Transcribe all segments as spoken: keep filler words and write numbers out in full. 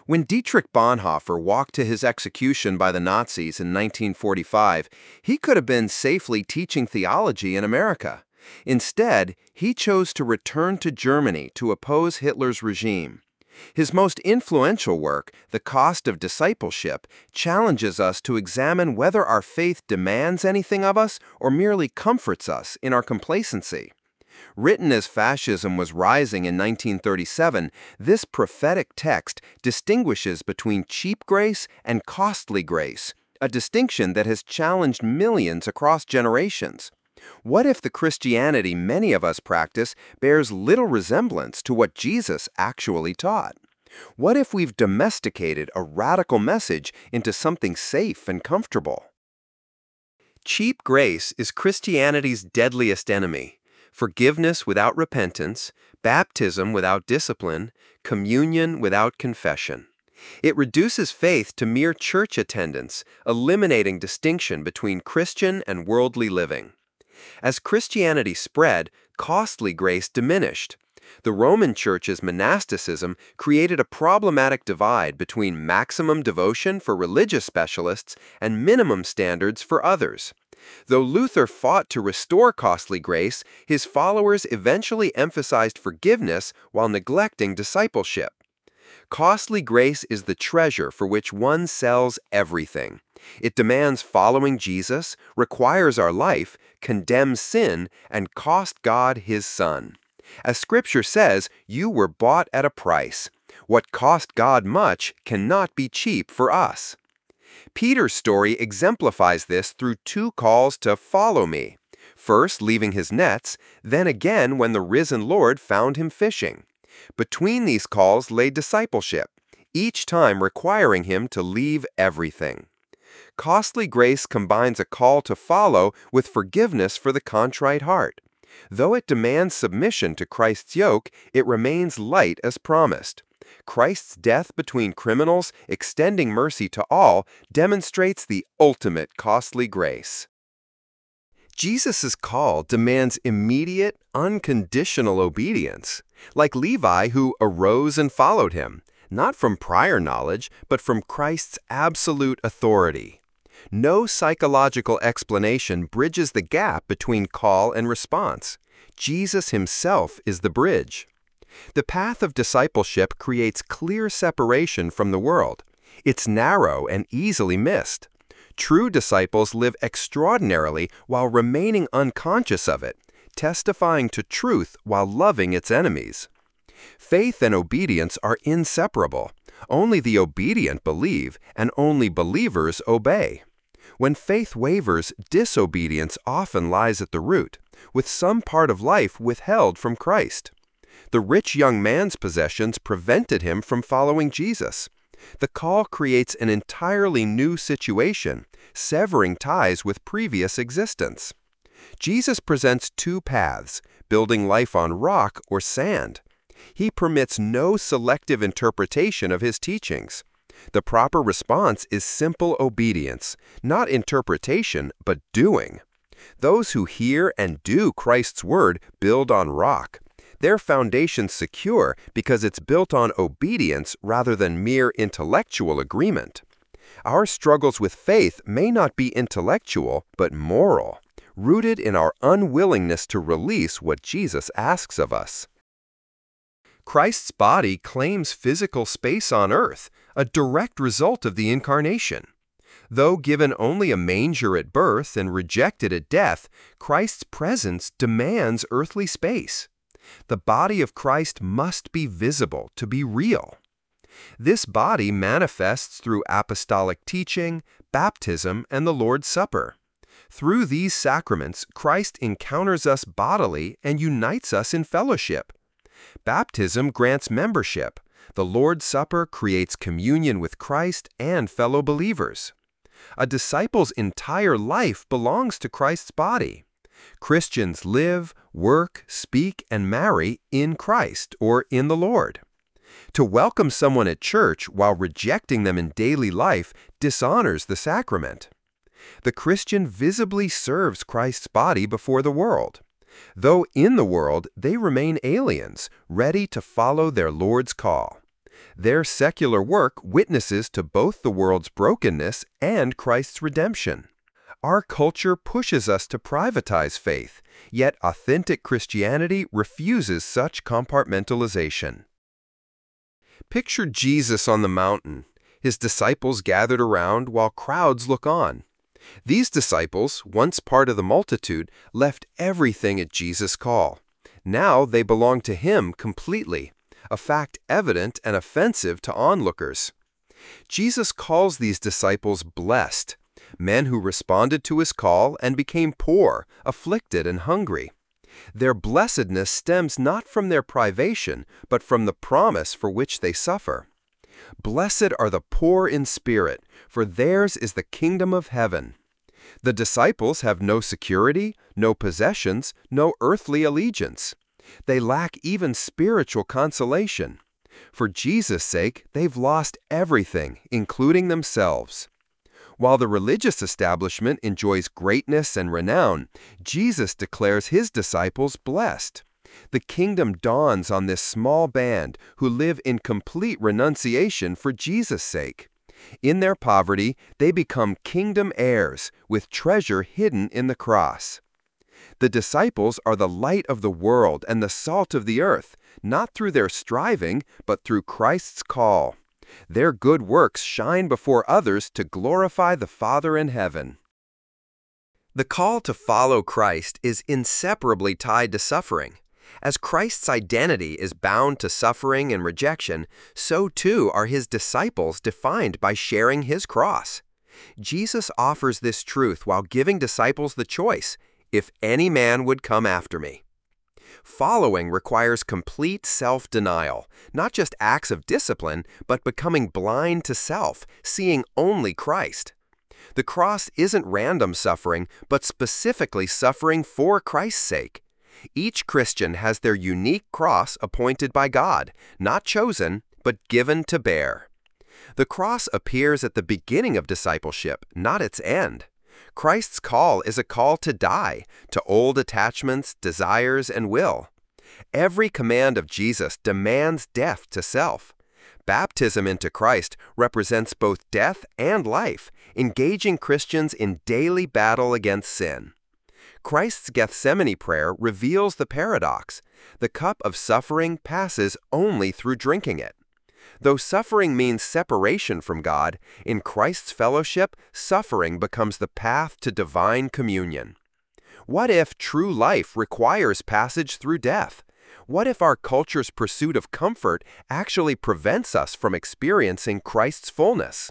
When Dietrich Bonhoeffer walked to his execution by the Nazis in nineteen forty-five, he could have been safely teaching theology in America. Instead, he chose to return to Germany to oppose Hitler's regime. His most influential work, The Cost of Discipleship, challenges us to examine whether our faith demands anything of us or merely comforts us in our complacency. Written as fascism was rising in nineteen thirty-seven, this prophetic text distinguishes between cheap grace and costly grace, a distinction that has challenged millions across generations. What if the Christianity many of us practice bears little resemblance to what Jesus actually taught? What if we've domesticated a radical message into something safe and comfortable? Cheap grace is Christianity's deadliest enemy. Forgiveness without repentance, baptism without discipline, communion without confession. It reduces faith to mere church attendance, eliminating distinction between Christian and worldly living. As Christianity spread, costly grace diminished. The Roman Church's monasticism created a problematic divide between maximum devotion for religious specialists and minimum standards for others. Though Luther fought to restore costly grace, his followers eventually emphasized forgiveness while neglecting discipleship. Costly grace is the treasure for which one sells everything. It demands following Jesus, requires our life, condemns sin, and cost God His Son. As Scripture says, you were bought at a price. What cost God much cannot be cheap for us. Peter's story exemplifies this through two calls to follow me. First, leaving his nets, then again when the risen Lord found him fishing. Between these calls lay discipleship, each time requiring him to leave everything. Costly grace combines a call to follow with forgiveness for the contrite heart. Though it demands submission to Christ's yoke, it remains light as promised. Christ's death between criminals, extending mercy to all, demonstrates the ultimate costly grace. Jesus' call demands immediate, unconditional obedience, like Levi who arose and followed him, not from prior knowledge, but from Christ's absolute authority. No psychological explanation bridges the gap between call and response. Jesus himself is the bridge. The path of discipleship creates clear separation from the world. It's narrow and easily missed. True disciples live extraordinarily while remaining unconscious of it, testifying to truth while loving its enemies. Faith and obedience are inseparable. Only the obedient believe, and only believers obey. When faith wavers, disobedience often lies at the root, with some part of life withheld from Christ. The rich young man's possessions prevented him from following Jesus. The call creates an entirely new situation, severing ties with previous existence. Jesus presents two paths, building life on rock or sand. He permits no selective interpretation of his teachings. The proper response is simple obedience, not interpretation, but doing. Those who hear and do Christ's word build on rock. Their foundation's secure because it's built on obedience rather than mere intellectual agreement. Our struggles with faith may not be intellectual, but moral, rooted in our unwillingness to release what Jesus asks of us. Christ's body claims physical space on earth, a direct result of the incarnation. Though given only a manger at birth and rejected at death, Christ's presence demands earthly space. The body of Christ must be visible to be real. This body manifests through apostolic teaching, baptism, and the Lord's Supper. Through these sacraments, Christ encounters us bodily and unites us in fellowship. Baptism grants membership. The Lord's Supper creates communion with Christ and fellow believers. A disciple's entire life belongs to Christ's body. Christians live, work, speak, and marry in Christ or in the Lord. To welcome someone at church while rejecting them in daily life dishonors the sacrament. The Christian visibly serves Christ's body before the world. Though in the world, they remain aliens, ready to follow their Lord's call. Their secular work witnesses to both the world's brokenness and Christ's redemption. Our culture pushes us to privatize faith, yet authentic Christianity refuses such compartmentalization. Picture Jesus on the mountain, his disciples gathered around while crowds look on. These disciples, once part of the multitude, left everything at Jesus' call. Now they belong to him completely, a fact evident and offensive to onlookers. Jesus calls these disciples blessed, men who responded to his call and became poor, afflicted, and hungry. Their blessedness stems not from their privation, but from the promise for which they suffer. Blessed are the poor in spirit, for theirs is the kingdom of heaven. The disciples have no security, no possessions, no earthly allegiance. They lack even spiritual consolation. For Jesus' sake, they've lost everything, including themselves. While the religious establishment enjoys greatness and renown, Jesus declares his disciples blessed. The kingdom dawns on this small band who live in complete renunciation for Jesus' sake. In their poverty, they become kingdom heirs, with treasure hidden in the cross. The disciples are the light of the world and the salt of the earth, not through their striving, but through Christ's call. Their good works shine before others to glorify the Father in heaven. The call to follow Christ is inseparably tied to suffering. As Christ's identity is bound to suffering and rejection, so too are his disciples defined by sharing his cross. Jesus offers this truth while giving disciples the choice, "If any man would come after me." Following requires complete self-denial, not just acts of discipline, but becoming blind to self, seeing only Christ. The cross isn't random suffering, but specifically suffering for Christ's sake. Each Christian has their unique cross appointed by God, not chosen, but given to bear. The cross appears at the beginning of discipleship, not its end. Christ's call is a call to die, to old attachments, desires, and will. Every command of Jesus demands death to self. Baptism into Christ represents both death and life, engaging Christians in daily battle against sin. Christ's Gethsemane prayer reveals the paradox. The cup of suffering passes only through drinking it. Though suffering means separation from God, in Christ's fellowship, suffering becomes the path to divine communion. What if true life requires passage through death? What if our culture's pursuit of comfort actually prevents us from experiencing Christ's fullness?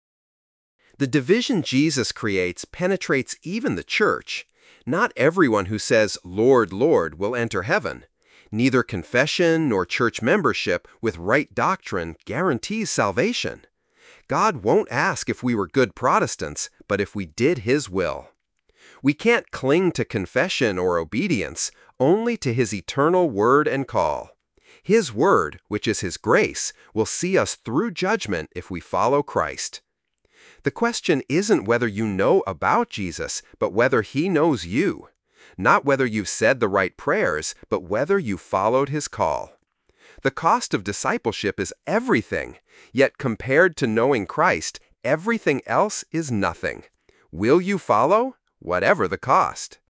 The division Jesus creates penetrates even the church. Not everyone who says, "Lord, Lord," will enter heaven. Neither confession nor church membership with right doctrine guarantees salvation. God won't ask if we were good Protestants, but if we did his will. We can't cling to confession or obedience, only to his eternal word and call. His word, which is his grace, will see us through judgment if we follow Christ. The question isn't whether you know about Jesus, but whether he knows you. Not whether you've said the right prayers, but whether you followed his call. The cost of discipleship is everything, yet compared to knowing Christ, everything else is nothing. Will you follow? Whatever the cost.